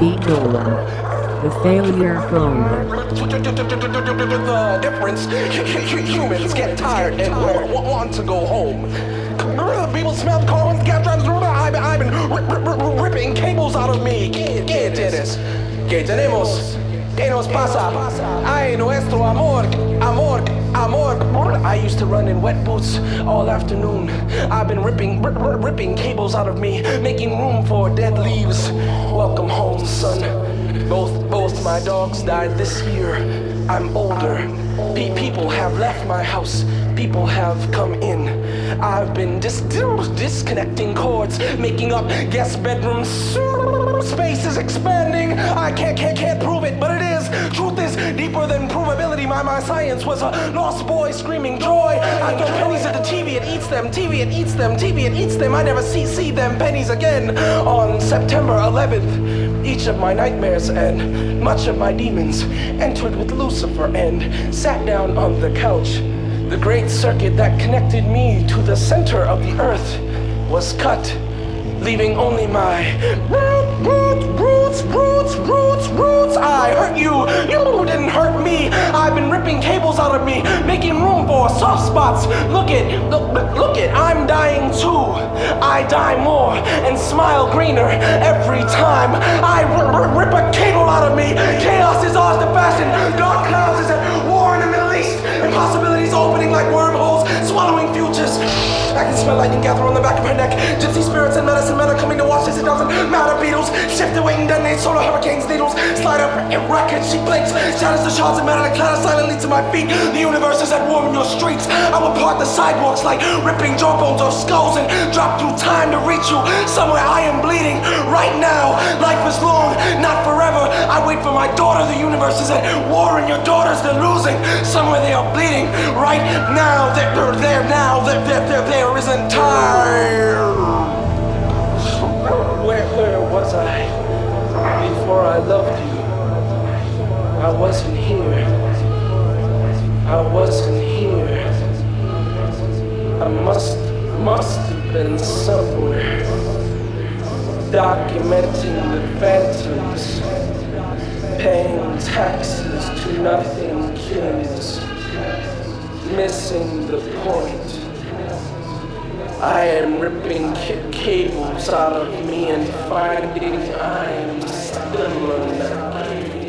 Eddie Dolan, the failure phone. The difference, humans get tired and want to go home. People smell the carbon gas drives. I've been ripping cables out of me. ¿Qué tienes? ¿Qué tenemos? ¿Qué nos pasa? Ay, nuestro amor. I used to run in wet boots all afternoon. I've been ripping cables out of me, making room for dead leaves. Welcome home, son. Both my dogs died this year. I'm older. People have left my house. People have come in. I've been disconnecting cords, making up guest bedrooms. Space is expanding. I can't prove it, but it is. Truth is deeper than provability. My science was a lost boy screaming joy. I throw pennies at the TV, it eats them. TV, it eats them. TV, it eats them. I never see them pennies again. On September 11th, each of my nightmares and much of my demons entered with Lucifer and sat down on the couch. The great circuit that connected me to the center of the earth was cut, leaving only my roots. I hurt you didn't hurt me. I've been ripping cables out of me, making room for soft spots. Look it, I'm dying too. I die more and smile greener every time I rip a cable out of me. Chaos is ours to fashion. Dark clouds is at war in the Middle East. Impossibilities opening like wormholes, swallowing futures. I can smell lightning gather on the back of her neck. Gypsy spirits and medicine men are coming to watch as it doesn't matter. Beetles shift away and detonate solar hurricanes. Needles slide up and racket. She blinks, shatters the shards of metal that clatter silently to my feet. The universe is at war in your streets. I will part the sidewalks like ripping jawbones off skulls and drop through time to reach you. Somewhere I am bleeding right now. Life is long, not forever. I wait for my daughter. The universe is at war and your daughters, they're losing. Somewhere they are bleeding right now. They're there now. There isn't time. Where was I before I loved you? I wasn't here. I must have been somewhere, documenting the phantoms, paying taxes to nothing kids, missing the point. I am ripping cables out of me and finding I am still in that cage.